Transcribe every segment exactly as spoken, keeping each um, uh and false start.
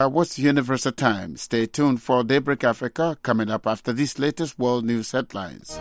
Uh, what's the Universal Time? Stay tuned for Daybreak Africa coming up after these latest world news headlines.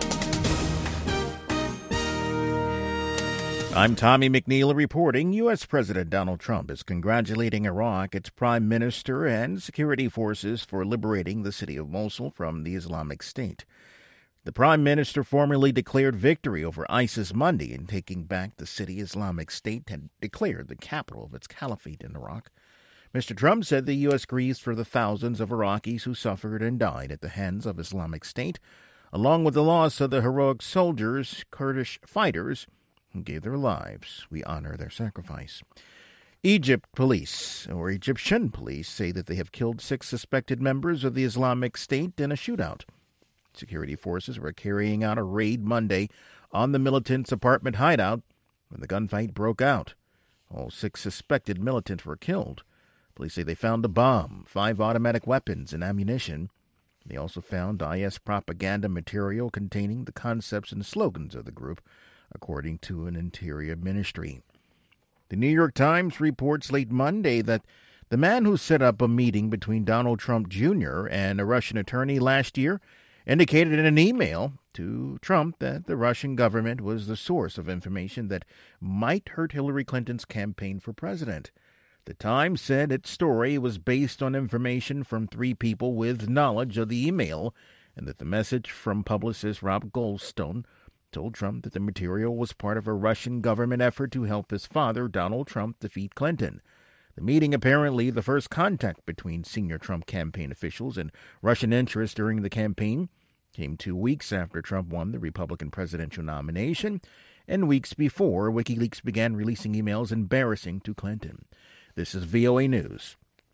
I'm Tommy McNeil reporting. U S. President Donald Trump is congratulating Iraq, its prime minister, and security forces for liberating the city of Mosul from the Islamic State. The prime minister formally declared victory over ISIS Monday in taking back the city. Islamic State had declared the capital of its caliphate in Iraq. Mister Trump said the U S grieves for the thousands of Iraqis who suffered and died at the hands of Islamic State, along with the loss of the heroic soldiers, Kurdish fighters, who gave their lives. We honor their sacrifice. Egypt police, or Egyptian police, say that they have killed six suspected members of the Islamic State in a shootout. Security forces were carrying out a raid Monday on the militants' apartment hideout when the gunfight broke out. All six suspected militants were killed. Police say they found a bomb, five automatic weapons, and ammunition. They also found I S propaganda material containing the concepts and slogans of the group, according to an interior ministry. The New York Times reports late Monday that the man who set up a meeting between Donald Trump Junior and a Russian attorney last year indicated in an email to Trump that the Russian government was the source of information that might hurt Hillary Clinton's campaign for president. The Times said its story was based on information from three people with knowledge of the email, and that the message from publicist Rob Goldstone told Trump that the material was part of a Russian government effort to help his father, Donald Trump, defeat Clinton. The meeting, apparently the first contact between senior Trump campaign officials and Russian interests during the campaign, came two weeks after Trump won the Republican presidential nomination and weeks before WikiLeaks began releasing emails embarrassing to Clinton. This is V O A News.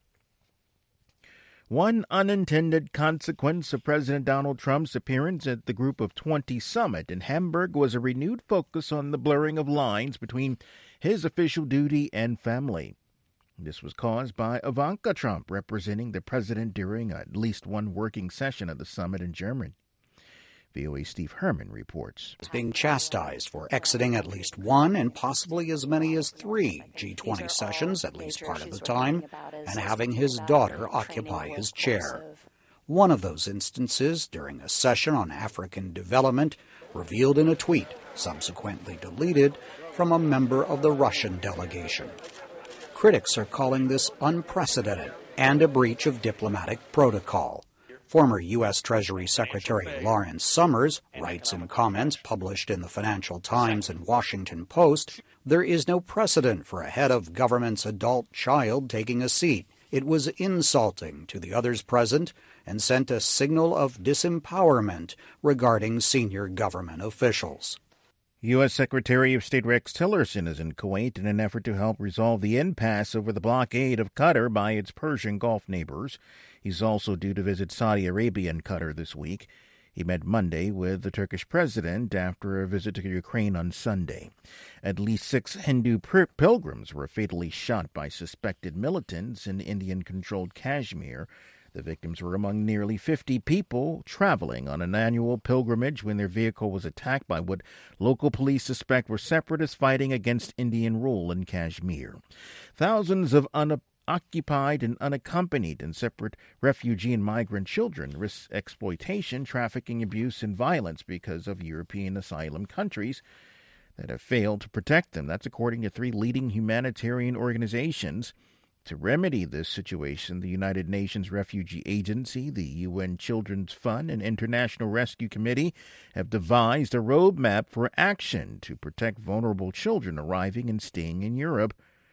One unintended consequence of President Donald Trump's appearance at the Group of twenty summit in Hamburg was a renewed focus on the blurring of lines between his official duty and family. This was caused by Ivanka Trump representing the president during at least one working session of the summit in Germany. V O A's Steve Herman reports. Is being chastised for exiting at least one and possibly as many as three G twenty sessions at least part of the time, and having his daughter occupy his chair. One of those instances during a session on African development revealed in a tweet, subsequently deleted, from a member of the Russian delegation. Critics are calling this unprecedented and a breach of diplomatic protocol. Former U S. Treasury Secretary Lawrence Summers writes in comments published in the Financial Times and Washington Post, "There is no precedent for a head of government's adult child taking a seat. It was insulting to the others present and sent a signal of disempowerment regarding senior government officials." U S. Secretary of State Rex Tillerson is in Kuwait in an effort to help resolve the impasse over the blockade of Qatar by its Persian Gulf neighbors. He's also due to visit Saudi Arabia and Qatar this week. He met Monday with the Turkish president after a visit to Ukraine on Sunday. At least six Hindu pilgrims were fatally shot by suspected militants in Indian-controlled Kashmir. The victims were among nearly fifty people traveling on an annual pilgrimage when their vehicle was attacked by what local police suspect were separatists fighting against Indian rule in Kashmir. Thousands of unoccupied and unaccompanied and separate refugee and migrant children risk exploitation, trafficking, abuse, and violence because of European asylum countries that have failed to protect them. That's according to three leading humanitarian organizations. To remedy this situation, the United Nations Refugee Agency, the U N Children's Fund, and International Rescue Committee have devised a roadmap for action to protect vulnerable children arriving and staying in Europe.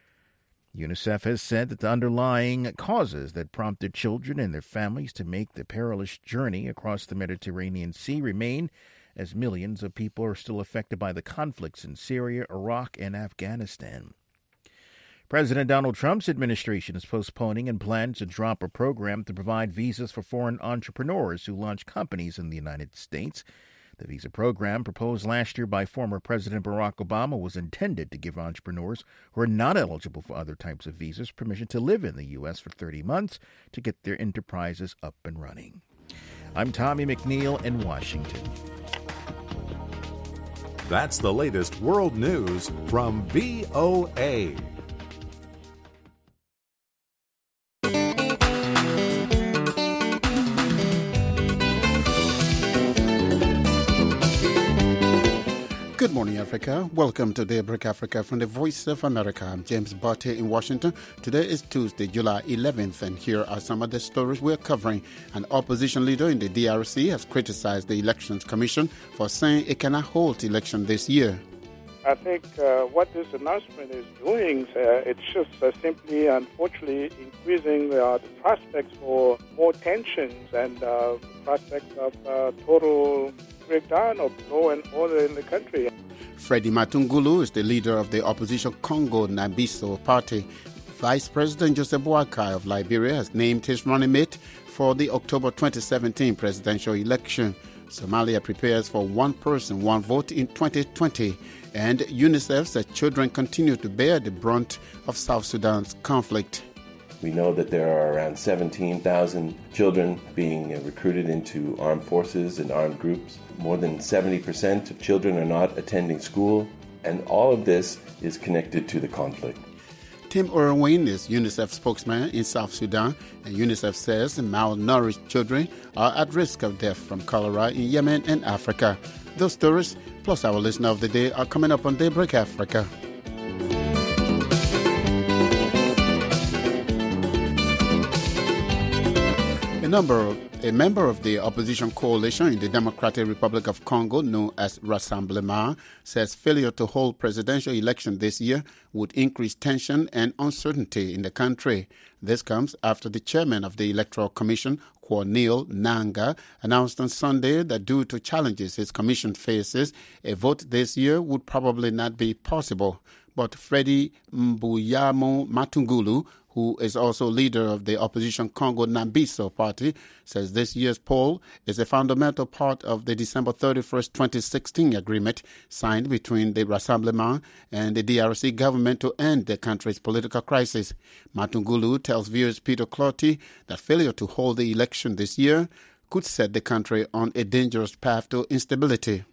UNICEF has said that the underlying causes that prompted children and their families to make the perilous journey across the Mediterranean Sea remain, as millions of people are still affected by the conflicts in Syria, Iraq, and Afghanistan. President Donald Trump's administration is postponing and plans to drop a program to provide visas for foreign entrepreneurs who launch companies in the United States. The visa program, proposed last year by former President Barack Obama, was intended to give entrepreneurs who are not eligible for other types of visas permission to live in the U S for thirty months to get their enterprises up and running. I'm Tommy McNeil in Washington. That's the latest world news from V O A. Good morning, Africa. Welcome to Daybreak Africa from the Voice of America. I'm James Barty in Washington. Today is Tuesday, July eleventh, and here are some of the stories we're covering. An opposition leader in the D R C has criticized the Elections Commission for saying it cannot hold election this year. I think uh, what this announcement is doing, uh, it's just uh, simply, unfortunately, increasing uh, the prospects for more tensions and uh, prospects of uh, total breakdown of law and order in the country. Freddie Matungulu is the leader of the opposition Congo Nambiso party. Vice President Joseph Boakai of Liberia has named his running mate for the October twenty seventeen presidential election. Somalia prepares for one person, one vote in twenty twenty. And UNICEF says children continue to bear the brunt of South Sudan's conflict. We know that there are around seventeen thousand children being recruited into armed forces and armed groups. More than seventy percent of children are not attending school, and all of this is connected to the conflict. Tim Irwin is UNICEF spokesman in South Sudan, and UNICEF says malnourished children are at risk of death from cholera in Yemen and Africa. Those stories, plus our listener of the day, are coming up on Daybreak Africa. A number of, a member of the opposition coalition in the Democratic Republic of Congo, known as Rassemblement, says failure to hold presidential election this year would increase tension and uncertainty in the country. This comes after the chairman of the Electoral Commission, Corneille Nangaa, announced on Sunday that due to challenges his commission faces, a vote this year would probably not be possible. But Freddie Mbuyamo Matungulu, who is also leader of the opposition Congo Nambiso party, says this year's poll is a fundamental part of the December thirty-first, twenty sixteen agreement signed between the Rassemblement and the D R C government to end the country's political crisis. Matungulu tells viewers Peter Clotty that failure to hold the election this year could set the country on a dangerous path to instability.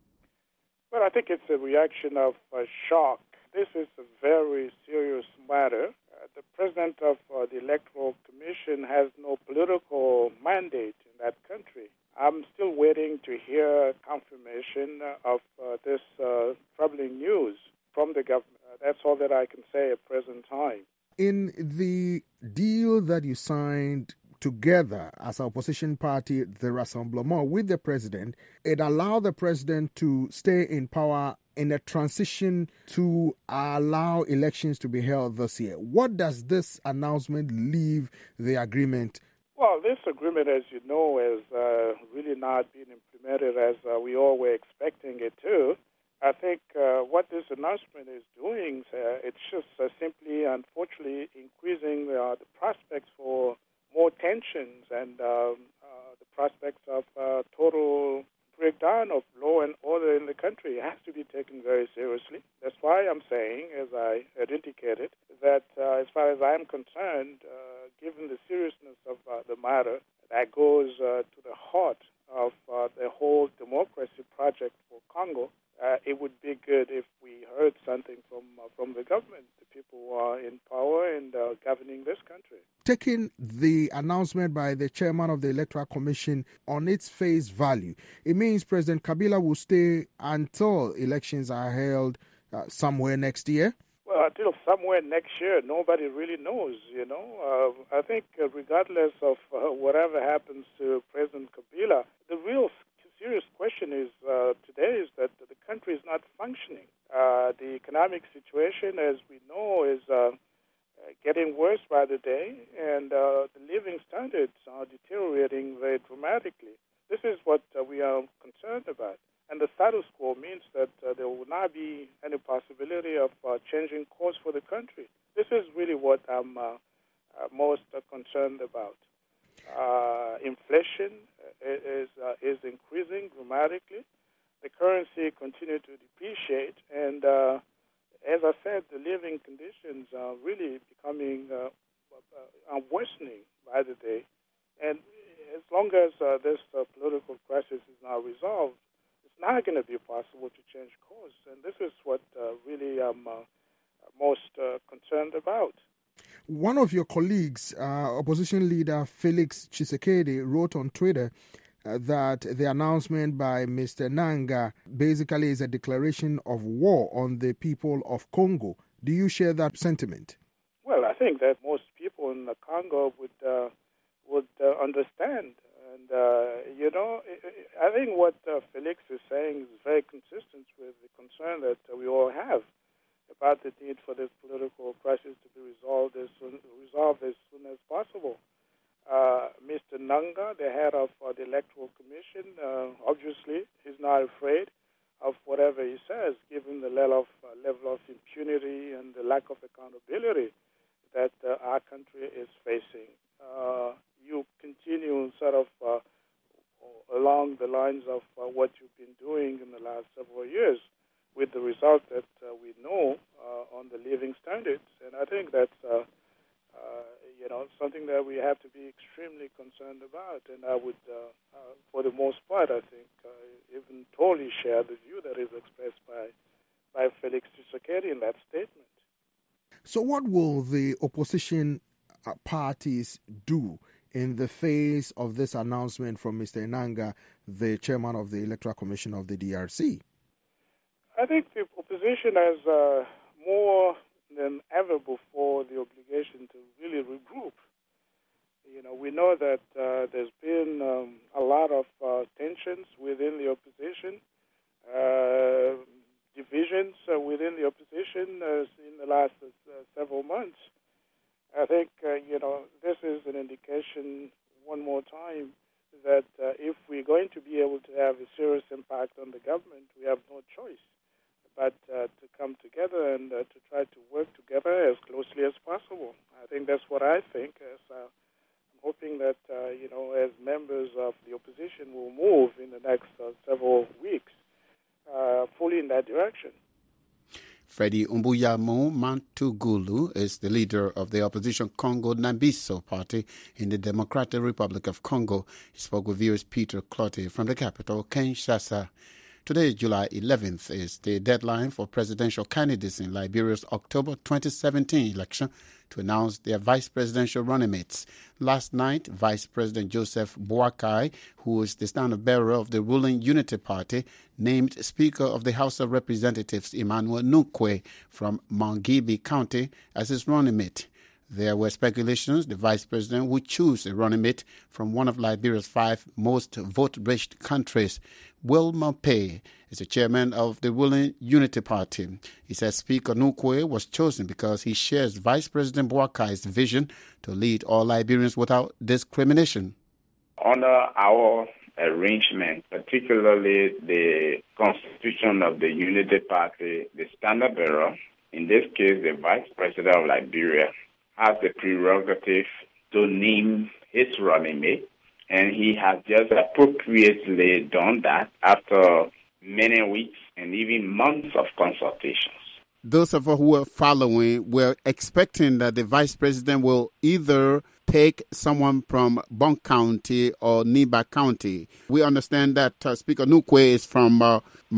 Well, I think it's a reaction of uh, shock. This is a very serious matter. Uh, the president of uh, the Electoral Commission has no political mandate in that country. I'm still waiting to hear confirmation of uh, this uh, troubling news from the government. Uh, that's all that I can say at present time. In the deal that you signed together as an opposition party, the Rassemblement, with the president, it allowed the president to stay in power in a transition to allow elections to be held this year. What does this announcement leave the agreement? Well, this agreement, as you know, has uh, really not been implemented as uh, we all were expecting it to. I think uh, what this announcement is doing, uh, it's just uh, simply, unfortunately, increasing uh, the prospects for more tensions and um, uh, the prospects of uh, total breakdown of law and order in the country. It has to be taken very seriously. That's why I'm saying, as I had indicated, that uh, as far as I'm concerned, uh, given the seriousness of uh, the matter, that goes uh, to the heart of uh, the whole democracy project for Congo. Uh, it would be good if we heard something from uh, from the government, the people who are in power and uh, governing this country. Taking the announcement by the chairman of the Electoral Commission on its face value, it means President Kabila will stay until elections are held uh, somewhere next year? Well, until somewhere next year, nobody really knows, you know. Uh, I think uh, regardless of uh, whatever happens to President Kabila, the real serious question is uh, today is that the country is not functioning. Uh, the economic situation, as we know, is uh, getting worse by the day, and uh, the living standards are deteriorating very dramatically. This is what uh, we are concerned about. And the status quo means that uh, there will not be any possibility of uh, changing course for the country. This is really what I'm uh, uh, most uh, concerned about. Uh, inflation is uh, is increasing dramatically. The currency continues to depreciate, and uh, as I said, the living conditions are really becoming uh, uh, worsening by the day. And as long as uh, this uh, political crisis is not resolved, it's not going to be possible to change course. And this is what uh, really I'm uh, most uh, concerned about. One of your colleagues, uh, opposition leader Felix Tshisekedi, wrote on Twitter uh, that the announcement by Mister Nanga basically is a declaration of war on the people of Congo. Do you share that sentiment? Well, I think that most people in the Congo would uh, would uh, understand. And, uh, you know, I think what uh, Felix is saying is very consistent with the concern that uh, we all have about the need for this political crisis to be resolved as soon, resolved as soon as possible. Uh, Mister Nanga, the head of uh, the Electoral Commission, uh, obviously is not afraid of whatever he says, given the level of, uh, level of impunity and the lack of accountability that uh, our country is facing. Uh, you continue sort of uh, along the lines of uh, what you've been doing in the last several years, with the result that uh, we know uh, on the living standards. And I think that's uh, uh, you know something that we have to be extremely concerned about. And I would, uh, uh, for the most part, I think, uh, even totally share the view that is expressed by by Felix Tshisekedi in that statement. So what will the opposition uh, parties do in the face of this announcement from Mister Nanga, the chairman of the Electoral Commission of the D R C? I think the opposition has uh, more than ever before the obligation to really regroup. You know, we know that uh, there's been um, a lot of uh, tensions within the opposition, uh, divisions uh, within the opposition uh, in the last uh, several months. I think, uh, you know, this is an indication one more time that uh, if we're going to be able to have a serious impact on the government, we have no choice but uh, to come together and uh, to try to work together as closely as possible. I think that's what I think. As, uh, I'm hoping that, uh, you know, as members of the opposition will move in the next uh, several weeks uh, fully in that direction. Freddy Umbuyamo Mantugulu is the leader of the opposition Congo Nambiso party in the Democratic Republic of Congo. He spoke with viewers Peter Clottey from the capital, Kinshasa. Today, July eleventh, is the deadline for presidential candidates in Liberia's October twenty seventeen election to announce their vice presidential running mates. Last night, Vice President Joseph Boakai, who is the standard-bearer of the ruling Unity Party, named Speaker of the House of Representatives Emmanuel Nukwe from Mangibi County as his running mate. There were speculations the vice president would choose a running mate from one of Liberia's five most vote-rich countries. Wilmer Pay is the chairman of the ruling Unity Party. He says Speaker Nukwe was chosen because he shares Vice President Boakai's vision to lead all Liberians without discrimination. Under our arrangement, particularly the constitution of the Unity Party, the standard bearer, in this case the Vice President of Liberia, has the prerogative to name his running mate, and he has just appropriately done that after many weeks and even months of consultations. Those of us who were following were expecting that the vice president will either take someone from Bong County or Niba County. We understand that uh, Speaker Nukwe is from uh,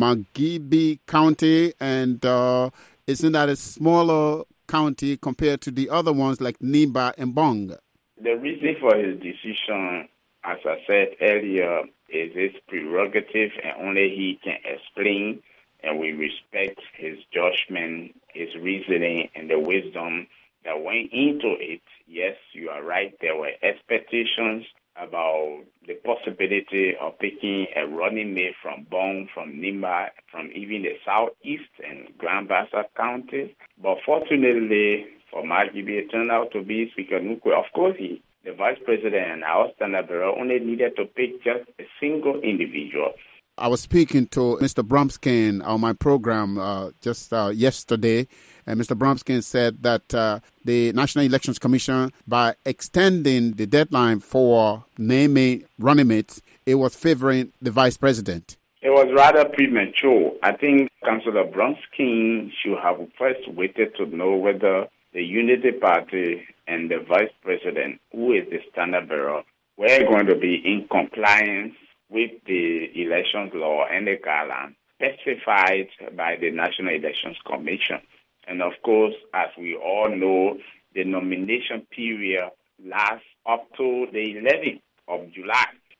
Mangibi County, and uh, isn't that a smaller county compared to the other ones like Niba and Bong? The reason for his decision, as I said earlier, is his prerogative, and only he can explain, and we respect his judgment, his reasoning, and the wisdom that went into it. Yes, you are right. There were expectations about the possibility of picking a running mate from Bong, from Nimba, from even the southeast and Grand Bassa counties. But fortunately for Mangibi, it turned out to be Speaker Nukwe. Of course, he, the vice president and our standard bearer only needed to pick just a single individual. I was speaking to Mister Bromskin on my program uh, just uh, yesterday, and Mister Bromskin said that uh, the National Elections Commission, by extending the deadline for naming running mates, it was favoring the vice president. It was rather premature. I think Councillor Bromskin should have first waited to know whether the Unity Party and the vice president, who is the standard bearer, were going to be in compliance with the elections law and the guidelines specified by the National Elections Commission. And of course, as we all know, the nomination period lasts up to the eleventh of July.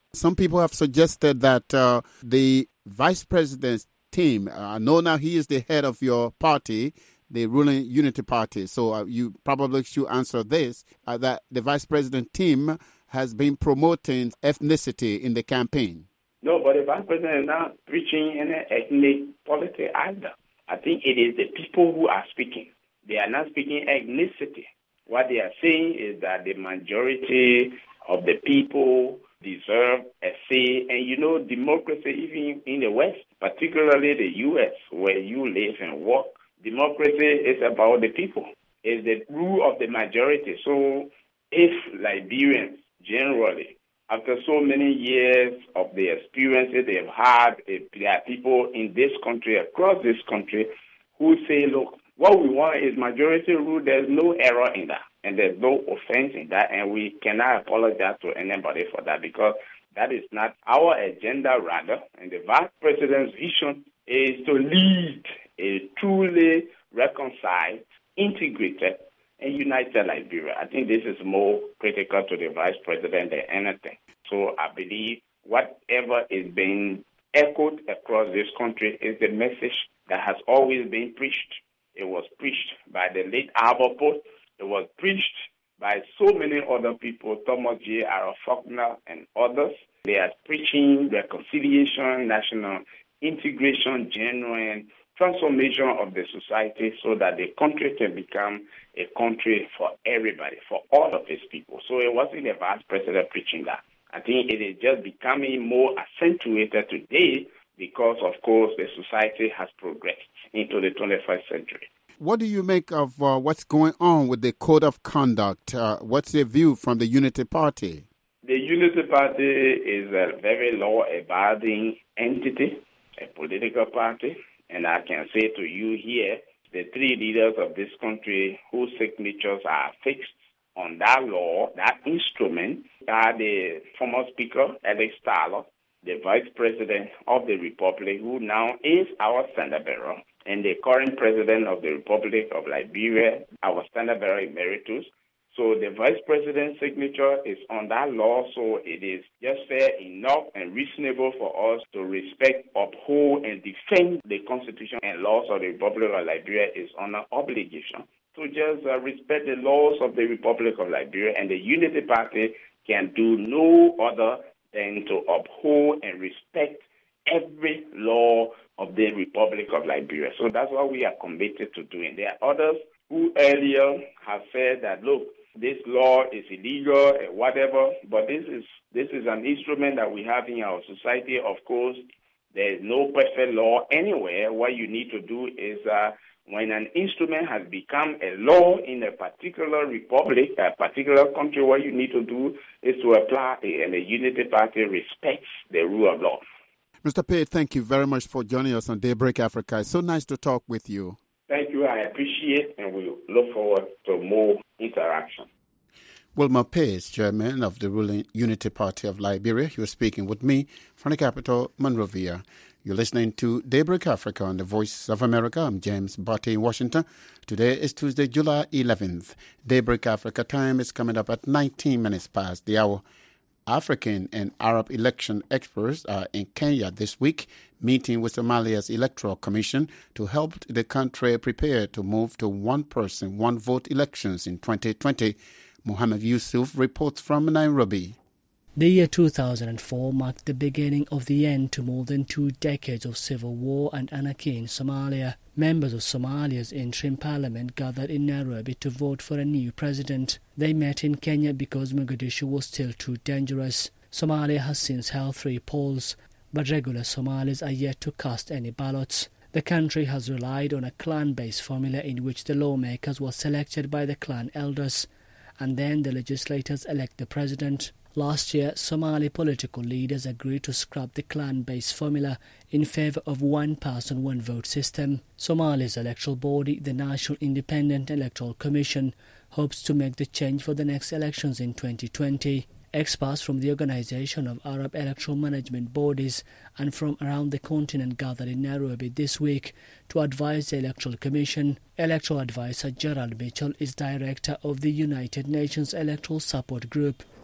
Some people have suggested that uh, the vice president's team, I uh, know now he is the head of your party, the ruling Unity Party, so uh, you probably should answer this, uh, that the vice president team has been promoting ethnicity in the campaign. No, but the vice president is not preaching any ethnic politics either. I think it is the people who are speaking. They are not speaking ethnicity. What they are saying is that the majority of the people deserve a say. And you know, democracy, even in the West, particularly the U S, where you live and work, democracy is about the people. It's the rule of the majority. So if Liberians generally, after so many years of the experiences they've had, there are people in this country, across this country, who say, look, what we want is majority rule. There's no error in that, and there's no offense in that, and we cannot apologize to anybody for that, because that is not our agenda, rather. And the vice president's vision is to lead a truly reconciled, integrated, and united Liberia. I think this is more critical to the vice president than anything. So I believe whatever is being echoed across this country is the message that has always been preached. It was preached by the late Albert Post. It was preached by so many other people, Thomas J. Arrow Faulkner and others. They are preaching reconciliation, national integration, genuine transformation of the society so that the country can become a country for everybody, for all of its people. So it wasn't the vice president preaching that. I think it is just becoming more accentuated today because, of course, the society has progressed into the twenty-first century. What do you make of uh, what's going on with the code of conduct? Uh, what's your view from the Unity Party? The Unity Party is a very law-abiding entity, a political party. And I can say to you here, the three leaders of this country whose signatures are fixed on that law, that instrument, are the former Speaker, Alex Tyler, the Vice President of the Republic, who now is our standard bearer, and the current President of the Republic of Liberia, our standard bearer emeritus. So the Vice President's signature is on that law, so it is just fair enough and reasonable for us to respect, uphold, and defend the Constitution and laws of the Republic of Liberia. Is on our obligation to just uh, respect the laws of the Republic of Liberia, and the Unity Party can do no other than to uphold and respect every law of the Republic of Liberia. So that's what we are committed to doing. There are others who earlier have said that, look, this law is illegal and whatever, but this is this is an instrument that we have in our society. Of course, there is no perfect law anywhere. What you need to do is uh, when an instrument has become a law in a particular republic, a particular country, what you need to do is to apply it, and the Unity Party respects the rule of law. Mister Pate, thank you very much for joining us on Daybreak Africa. It's so nice to talk with you. Thank you. I appreciate, and we look forward to more interaction. Wilmer Pace, chairman of the ruling Unity Party of Liberia, you are speaking with me from the capital, Monrovia. You're listening to Daybreak Africa on the Voice of America. I'm James Barty in Washington. Today is Tuesday, July eleventh. Daybreak Africa time is coming up at nineteen minutes past the hour. African and Arab election experts are in Kenya this week, meeting with Somalia's Electoral Commission to help the country prepare to move to one-person, one-vote elections in twenty twenty. Mohammed Yusuf reports from Nairobi. The year two thousand four marked the beginning of the end to more than two decades of civil war and anarchy in Somalia. Members of Somalia's interim parliament gathered in Nairobi to vote for a new president. They met in Kenya because Mogadishu was still too dangerous. Somalia has since held three polls, but regular Somalis are yet to cast any ballots. The country has relied on a clan-based formula in which the lawmakers were selected by the clan elders, and then the legislators elect the president. Last year, Somali political leaders agreed to scrap the clan-based formula in favour of one-person, one-vote system. Somalia's electoral body, the National Independent Electoral Commission, hopes to make the change for the next elections in twenty twenty. Experts from the Organization of Arab Electoral Management Bodies and from around the continent gathered in Nairobi this week to advise the Electoral Commission. Electoral advisor Gerald Mitchell is director of the United Nations Electoral Support Group.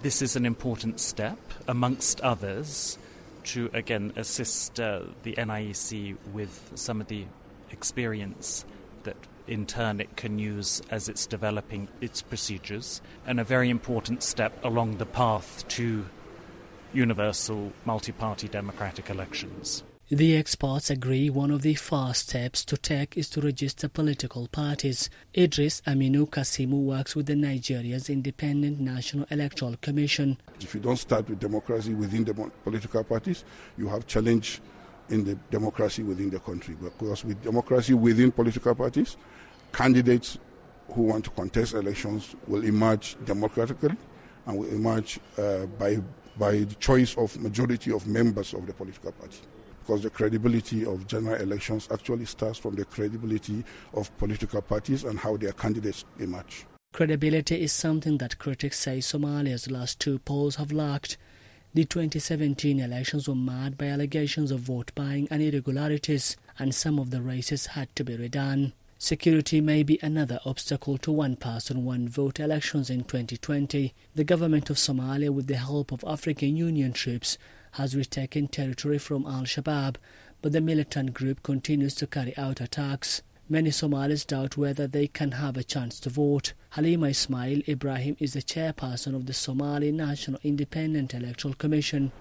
This is an important step, amongst others, to, again, assist uh, the N I E C with some of the experience that in turn it can use as it's developing its procedures, and a very important step along the path to universal multi-party democratic elections. The experts agree one of the first steps to take is to register political parties. Idris Aminu Kasimu works with the Nigeria's Independent National Electoral Commission. If you don't start with democracy within the political parties, you have challenge in the democracy within the country. Because with democracy within political parties, candidates who want to contest elections will emerge democratically and will emerge uh, by, by the choice of majority of members of the political party. Because the credibility of general elections actually starts from the credibility of political parties and how their candidates emerge. Credibility is something that critics say Somalia's last two polls have lacked. The twenty seventeen elections were marred by allegations of vote buying and irregularities, and some of the races had to be redone. Security may be another obstacle to one-person, one-vote elections in twenty twenty. The government of Somalia, with the help of African Union troops, has retaken territory from Al-Shabaab, but the militant group continues to carry out attacks. Many Somalis doubt whether they can have a chance to vote. Halima Ismail Ibrahim is the chairperson of the Somali National Independent Electoral Commission.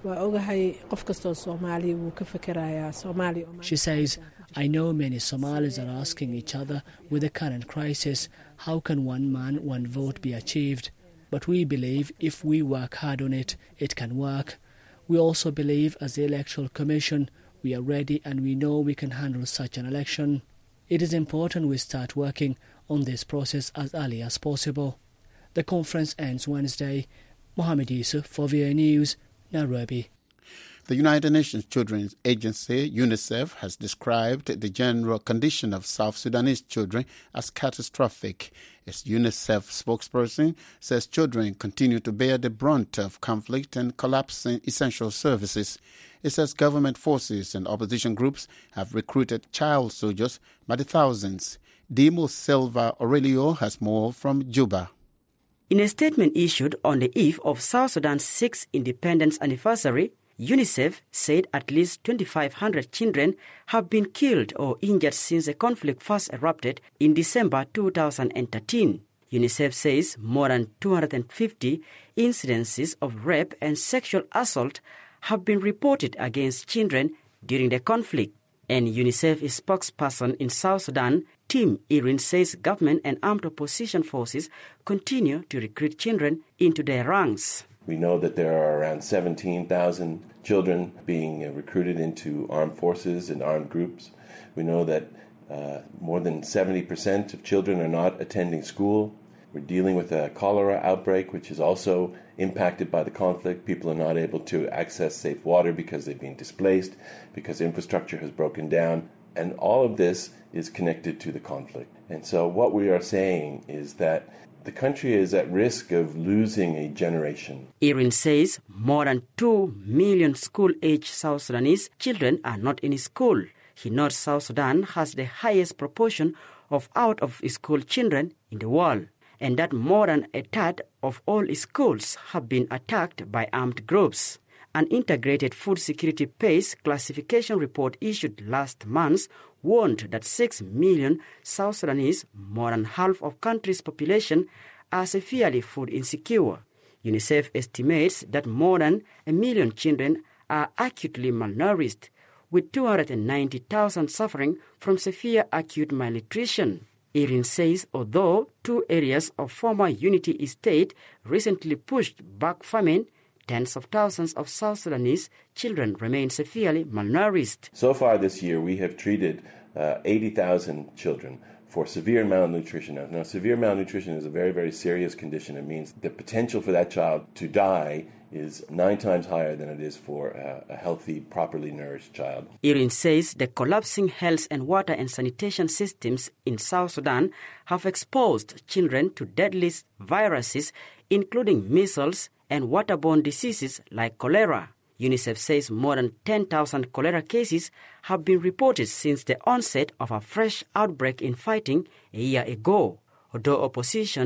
She says, I know many Somalis are asking each other, with the current crisis, how can one man, one vote be achieved? But we believe if we work hard on it, it can work. We also believe, as the Electoral Commission, we are ready and we know we can handle such an election. It is important we start working on this process as early as possible. The conference ends Wednesday. Mohammed Yusuf for V O A News, Nairobi. The United Nations Children's Agency, UNICEF, has described the general condition of South Sudanese children as catastrophic. Its UNICEF spokesperson says children continue to bear the brunt of conflict and collapsing essential services. It says government forces and opposition groups have recruited child soldiers by the thousands. Dimo Silva Aurelio has more from Juba. In a statement issued on the eve of South Sudan's sixth independence anniversary, UNICEF said at least twenty-five hundred children have been killed or injured since the conflict first erupted in December two thousand thirteen. UNICEF says more than two hundred fifty incidences of rape and sexual assault have been reported against children during the conflict. And UNICEF spokesperson in South Sudan, Tim Irin, says government and armed opposition forces continue to recruit children into their ranks. We know that there are around seventeen thousand children being recruited into armed forces and armed groups. We know that uh, more than seventy percent of children are not attending school. We're dealing with a cholera outbreak, which is also impacted by the conflict. People are not able to access safe water because they've been displaced, because infrastructure has broken down. And all of this is connected to the conflict. And so what we are saying is that the country is at risk of losing a generation. Irin says more than two million school-age South Sudanese children are not in school. He notes South Sudan has the highest proportion of out-of-school children in the world, and that more than a third of all schools have been attacked by armed groups. An integrated food security pace classification report issued last month warned that six million South Sudanese, more than half of the country's population, are severely food insecure. UNICEF estimates that more than a million children are acutely malnourished, with two hundred ninety thousand suffering from severe acute malnutrition. Irin says although two areas of former Unity State recently pushed back famine, tens of thousands of South Sudanese children remain severely malnourished. So far this year, we have treated uh, eighty thousand children for severe malnutrition. Now, now, severe malnutrition is a very, very serious condition. It means the potential for that child to die is nine times higher than it is for a, a healthy, properly nourished child. Irin says the collapsing health and water and sanitation systems in South Sudan have exposed children to deadly viruses, including measles and waterborne diseases like cholera. UNICEF says more than ten thousand cholera cases have been reported since the onset of a fresh outbreak in fighting a year ago. Although opposition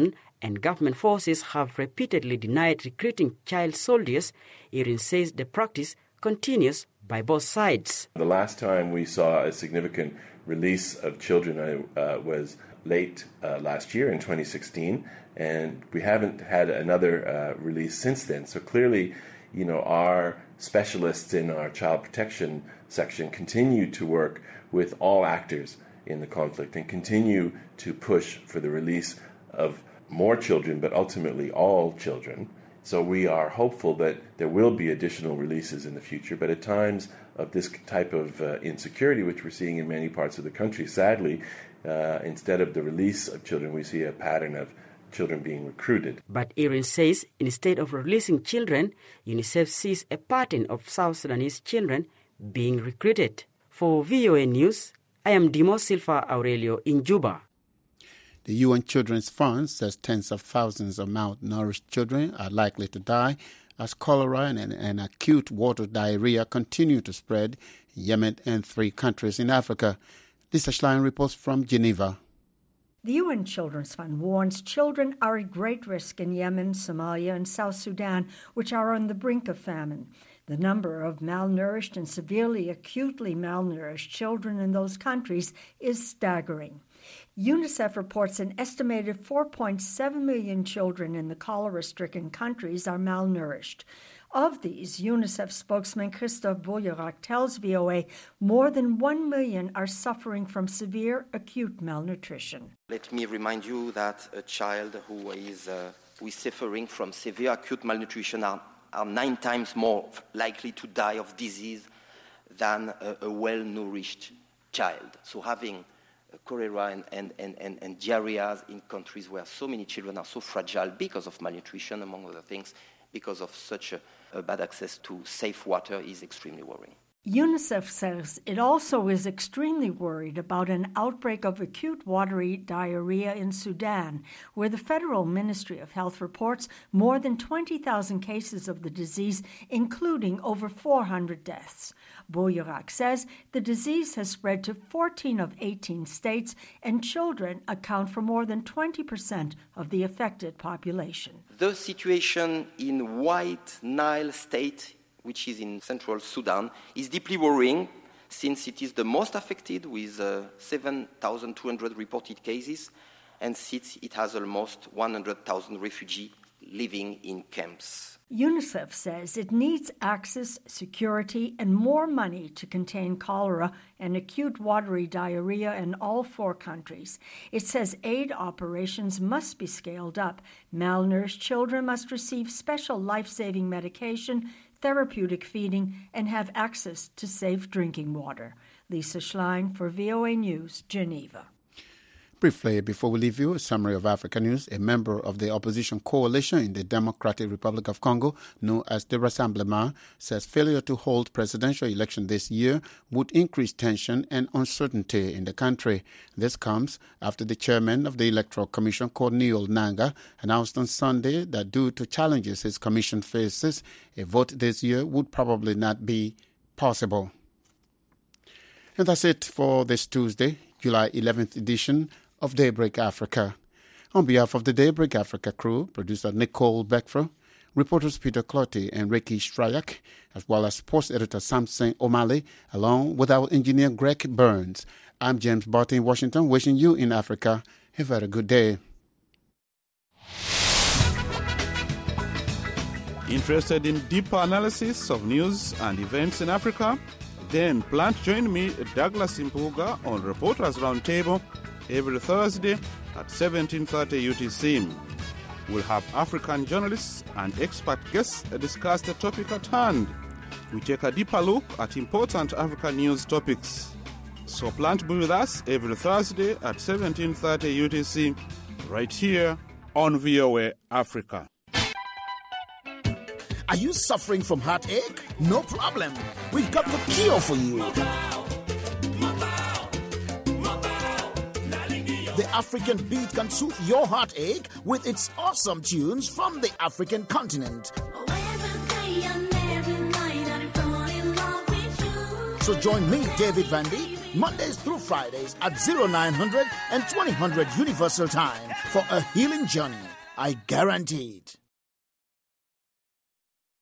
and government forces have repeatedly denied recruiting child soldiers, Irin says the practice continues by both sides. The last time we saw a significant release of children uh, was late uh, last year in twenty sixteen, and we haven't had another uh, release since then. So clearly, you know, our specialists in our child protection section continue to work with all actors in the conflict and continue to push for the release of more children, but ultimately all children. So we are hopeful that there will be additional releases in the future, but at times of this type of uh, insecurity, which we're seeing in many parts of the country, sadly, uh, instead of the release of children, we see a pattern of children being recruited. But Irin says instead of releasing children, UNICEF sees a pattern of South Sudanese children being recruited. For V O A News, I am Dimo Silva Aurelio in Juba. The U N Children's Fund says tens of thousands of malnourished children are likely to die as cholera and, and acute water diarrhea continue to spread in Yemen and three countries in Africa. Lisa Schlein reports from Geneva. The U N Children's Fund warns children are at great risk in Yemen, Somalia, and South Sudan, which are on the brink of famine. The number of malnourished and severely acutely malnourished children in those countries is staggering. UNICEF reports an estimated four point seven million children in the cholera-stricken countries are malnourished. Of these, UNICEF spokesman Christophe Bouillerac tells V O A more than one million are suffering from severe acute malnutrition. Let me remind you that a child who is, uh, who is suffering from severe acute malnutrition are, are nine times more likely to die of disease than a, a well-nourished child. So having cholera and, and, and, and, and diarrhea in countries where so many children are so fragile because of malnutrition, among other things, because of such a, a bad access to safe water is extremely worrying. UNICEF says it also is extremely worried about an outbreak of acute watery diarrhea in Sudan, where the Federal Ministry of Health reports more than twenty thousand cases of the disease, including over four hundred deaths. Bouillerac says the disease has spread to fourteen of eighteen states, and children account for more than twenty percent of the affected population. The situation in White Nile State, which is in central Sudan, is deeply worrying since it is the most affected with uh, seven thousand two hundred reported cases and since it has almost one hundred thousand refugees living in camps. UNICEF says it needs access, security, and more money to contain cholera and acute watery diarrhea in all four countries. It says aid operations must be scaled up. Malnourished children must receive special life-saving medication, therapeutic feeding, and have access to safe drinking water. Lisa Schlein for V O A News, Geneva. Briefly, before we leave you, a summary of Africa News. A member of the opposition coalition in the Democratic Republic of Congo, known as the Rassemblement, says failure to hold presidential election this year would increase tension and uncertainty in the country. This comes after the chairman of the Electoral Commission, Corneille Nangaa, announced on Sunday that due to challenges his commission faces, a vote this year would probably not be possible. And that's it for this Tuesday, July eleventh edition of Daybreak Africa. On behalf of the Daybreak Africa crew, producer Nicole Beckfro, reporters Peter Clotty and Ricky Stryak, as well as sports editor Samson O'Malley, along with our engineer Greg Burns. I'm James Barton in Washington, wishing you in Africa a very good day. Interested in deeper analysis of news and events in Africa? Then plan to join me, Douglas Impuga, on Reporters Roundtable every Thursday at seventeen thirty U T C. We'll have African journalists and expert guests discuss the topic at hand. We take a deeper look at important African news topics. So plan to be with us every Thursday at seventeen thirty U T C, right here on V O A Africa. Are you suffering from heartache? No problem. We've got the cure for you. The African Beat can soothe your heartache with its awesome tunes from the African continent. So join me, David Vandy, Mondays through Fridays at oh nine hundred and twenty hundred Universal Time for a healing journey. I guarantee it.